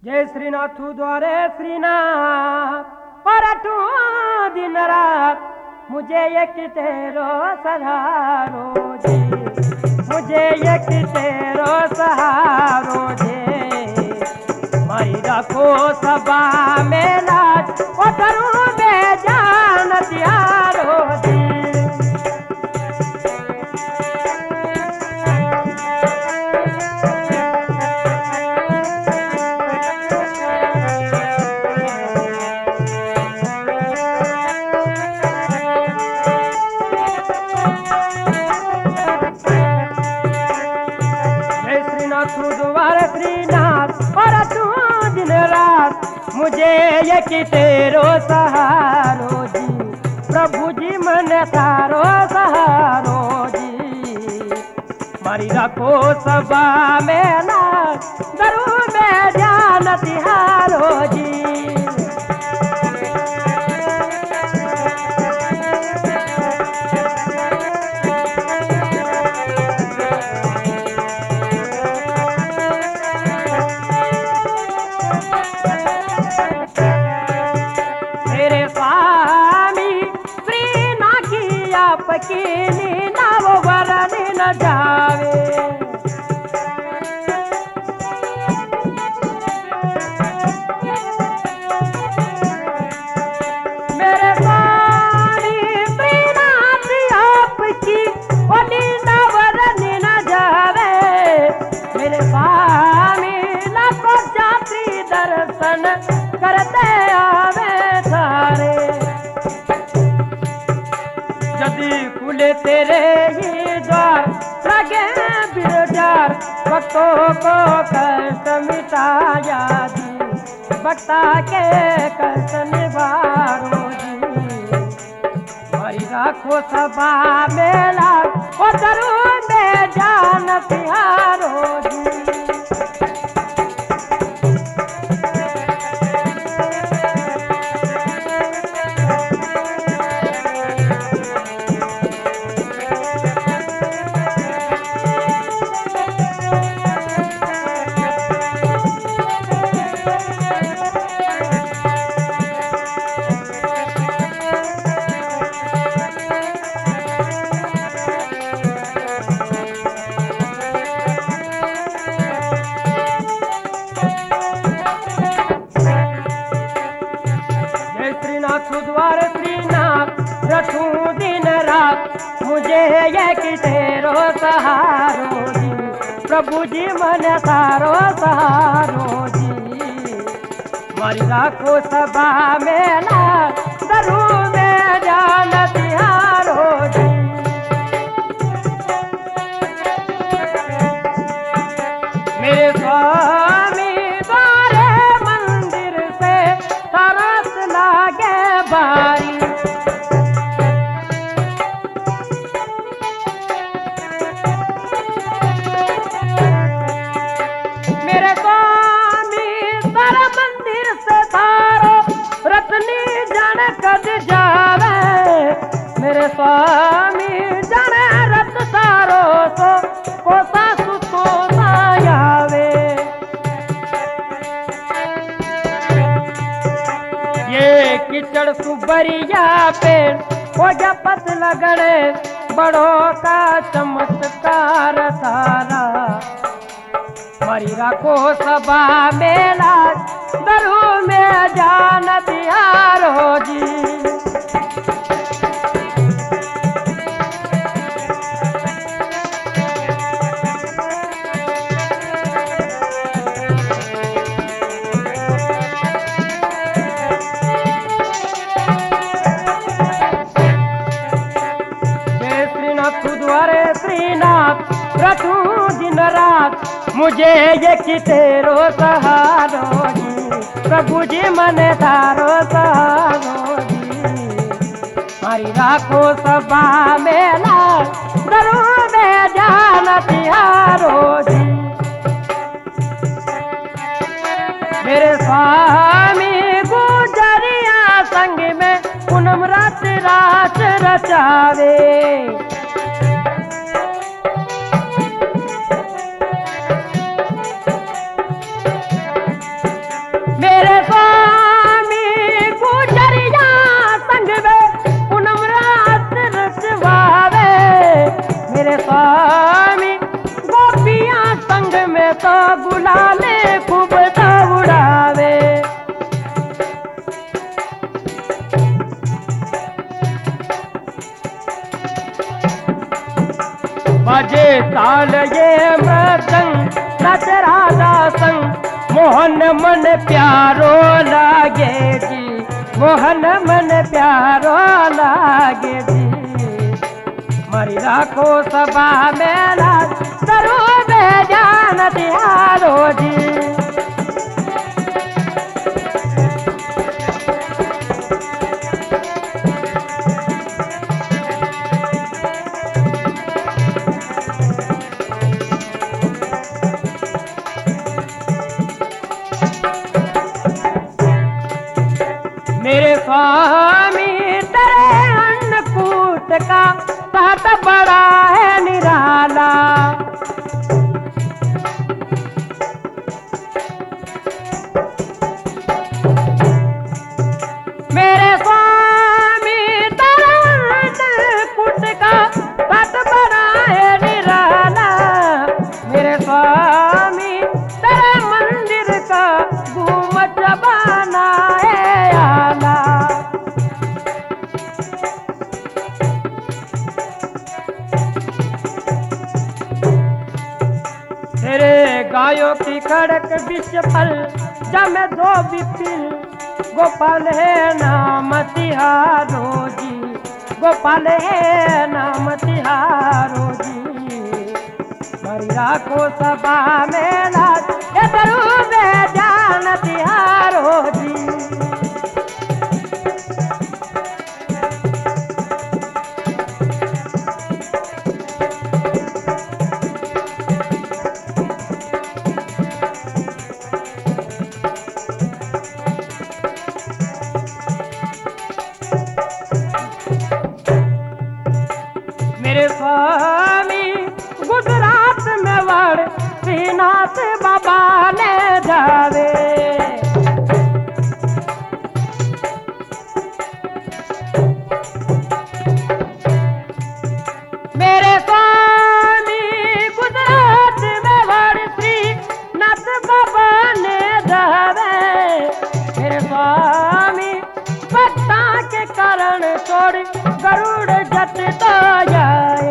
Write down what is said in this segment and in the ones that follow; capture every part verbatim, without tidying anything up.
जय श्रीनाथ द्वारे श्रीनाथ और अटू दिन रात मुझे एक तेरो सहारो जी, मुझे एक तेरो सहारो जी। मारी रखो सबा में लाज ओ करूं बेजान तिहारो जी। मुझे एक तेरो सहारो जी, प्रभु जी मन थारो सहारो जी। मारी रखो सबा में लाज करूं मैं ध्यान तिहारो जी। की नाव वरनी न जावे, मेरे स्वामी श्रीनाथ आपकी ओली नाव वरनी न जावे। मेरे स्वामी लाखों यात्री दर्शन करते आवे सारे, यदि खुले तेरे ही द्वार लगे बिरजार। भक्तों को कष्ट मिटाया जी, भक्ता के कष्ट निवारो जी। मारी राखो सभा में लाज ओ जरूर में जान तिहारो जी। द्वार श्रीनाथ रखूं दिन रात मुझे एक तेरो सहारो जी, प्रभु जी मन थारो सहारो जी। मारी राखो सभा में लाज करूं मैं जान तिहारो जी। मेरे स्वामी द्वारे मंदिर से तरस लागे बारी, मेरे स्वामी तारा मंदिर से थारो रत्नी जन कद जावे। मेरे स्वामी जन रत तारो सो कोसा सुतो आवे। ये किचड़ सुबरिया पे हो जपत लगने बड़ों का चमत्कार सारा। मारी राखो सभा में लाज करूं मैं जान तिहारो जी। द्वारे श्रीनाथ रखूं दिन रात मुझे एक तेरो सहारो जी, प्रभु जी मन थारो सहारो जी। मारी राखो सभा में लाज करूं मैं जान तिहारो जी। मेरे स्वामी गुजरिया संग में पूनम रात रात रचावे। मोहन मन प्यारो लागे जी, मोहन मन प्यारो लागे जी। मरी राखो सभा में लाज, तरू बेजान तिहारो जी। मेरे स्वामी तेरे अन्नकूट का साथ बड़ा है निराला। मेरे स्वामी तेरे अन्नकूट का साथ बड़ा है निराला। मेरे स्वामी तेरे मंदिर का घूमट बना है आला। तेरे गायों की खड़क विष फल जम दो विपिल। गोपाल है नाम तिहारो जी, गोपाल है नाम तिहारो जी। मरी राखो सभा में लाज, ये तरू बेजान तिहारो जी। मेरे स्वामी गुजरात में वड़ श्रीनाथ बाबा ने जावे। मेरे स्वामी गुजरात में वड़ श्रीनाथ बाबा ने जावे। मेरे स्वामी भक्ता के कारण छोड़ गरुड़ जट तो जाए।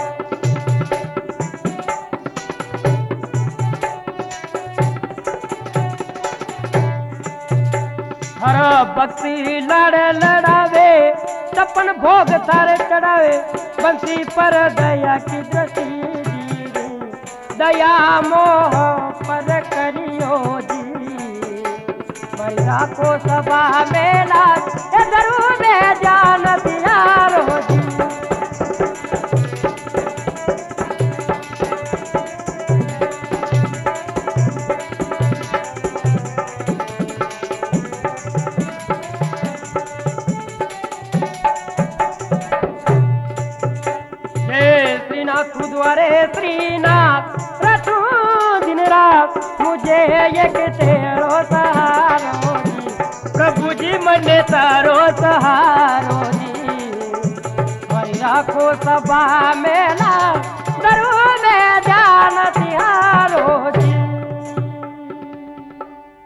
हर भक्ति लड़ लड़ावे, छप्पन भोग तारे चढ़ावे। बंसी पर दया की दृष्टि दी, दया मोह पर करियो जी। मरी राखो सभा में लाज, ये तरू बेजान तिहारो जी। श्रीनाथ द्वारे श्रीनाथ रटू दिन रात, मुझे एक तेरो सहारो जी। प्रभु जी मन तारो सहारो।